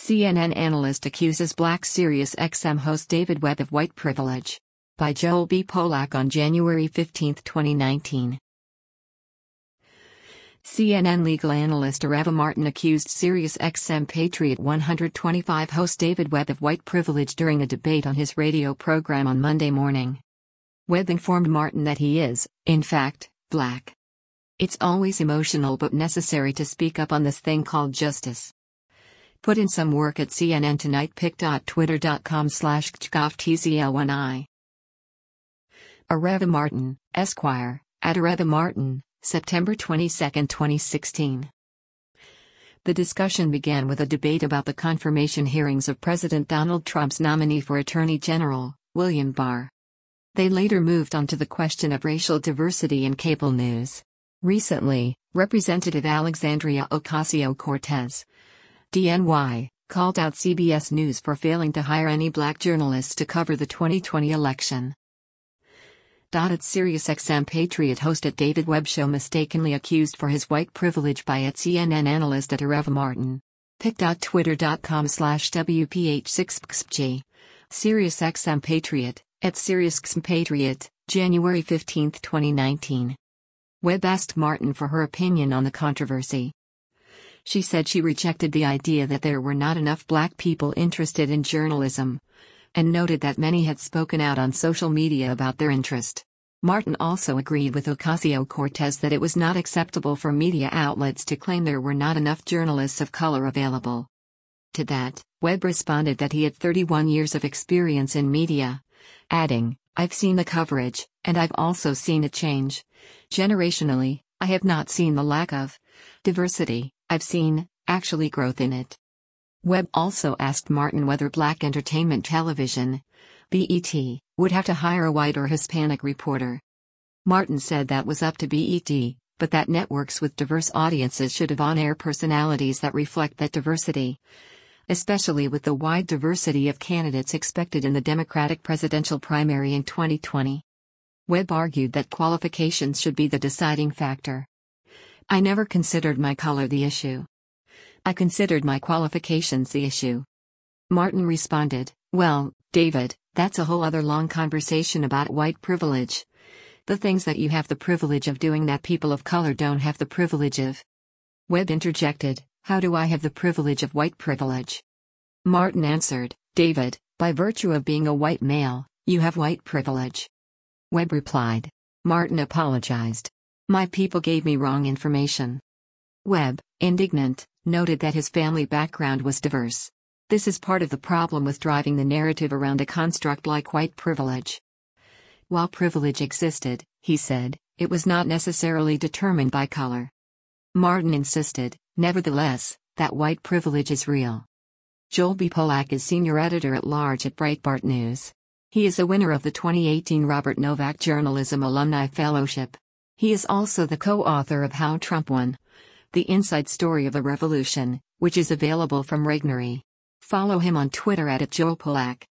CNN analyst accuses Black Sirius XM host David Webb of white privilege. By Joel B. Polak on January 15, 2019. CNN legal analyst Areva Martin accused Sirius XM Patriot 125 host David Webb of white privilege during a debate on his radio program on Monday morning. Webb informed Martin that he is, in fact, black. It's always emotional but necessary to speak up on this thing called justice. Put in some work at CNN Tonight. pic.twitter.com/chtgoftzl1i. Areva Martin, Esquire, at Areva Martin, September 22, 2016. The discussion began with a debate about the confirmation hearings of President Donald Trump's nominee for Attorney General, William Barr. They later moved on to the question of racial diversity in cable news. Recently, Representative Alexandria Ocasio-Cortez, DNY, called out CBS News for failing to hire any black journalists to cover the 2020 election. At SiriusXM Patriot host at David Webb show mistakenly accused for his white privilege by at CNN analyst at Areva Martin. pic.twitter.com/WPH6XG. SiriusXM Patriot, at SiriusXM Patriot, January 15, 2019. Webb asked Martin for her opinion on the controversy. She said she rejected the idea that there were not enough black people interested in journalism, and noted that many had spoken out on social media about their interest. Martin also agreed with Ocasio-Cortez that it was not acceptable for media outlets to claim there were not enough journalists of color available. To that, Webb responded that he had 31 years of experience in media, adding, "I've seen the coverage, and I've also seen it change. Generationally, I have not seen the lack of diversity. I've seen, actually, growth in it." Webb also asked Martin whether Black Entertainment Television, BET, would have to hire a white or Hispanic reporter. Martin said that was up to BET, but that networks with diverse audiences should have on-air personalities that reflect that diversity, especially with the wide diversity of candidates expected in the Democratic presidential primary in 2020. Webb argued that qualifications should be the deciding factor. "I never considered my color the issue. I considered my qualifications the issue." Martin responded, "Well, David, that's a whole other long conversation about white privilege. The things that you have the privilege of doing that people of color don't have the privilege of." Webb interjected, "How do I have the privilege of white privilege?" Martin answered, "David, by virtue of being a white male, you have white privilege." Webb replied. Martin apologized. "My people gave me wrong information." Webb, indignant, noted that his family background was diverse. "This is part of the problem with driving the narrative around a construct like white privilege." While privilege existed, he said, it was not necessarily determined by color. Martin insisted, nevertheless, that white privilege is real. Joel B. Polak is senior editor-at-large at Breitbart News. He is a winner of the 2018 Robert Novak Journalism Alumni Fellowship. He is also the co-author of How Trump Won: The Inside Story of a Revolution, which is available from Regnery. Follow him on Twitter at @JoelPolak.